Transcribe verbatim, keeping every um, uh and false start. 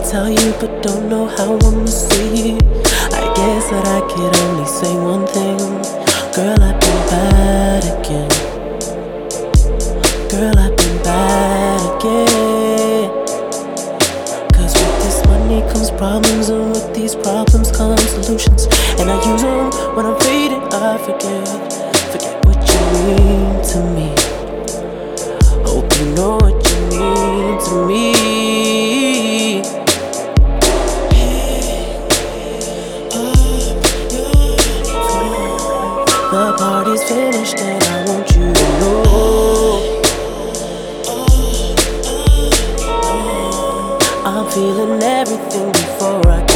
tell you, but don't know how I'ma say it. I guess that I could only say one thing. Girl, I've been bad again. Girl, I've been bad again. Cause with this money comes problems, and with these problems come solutions. And I use them when I'm faded, I forget. Forget what you mean to me. Hope you know what you mean to me. The party's finished and I want you to know I'm feeling everything before I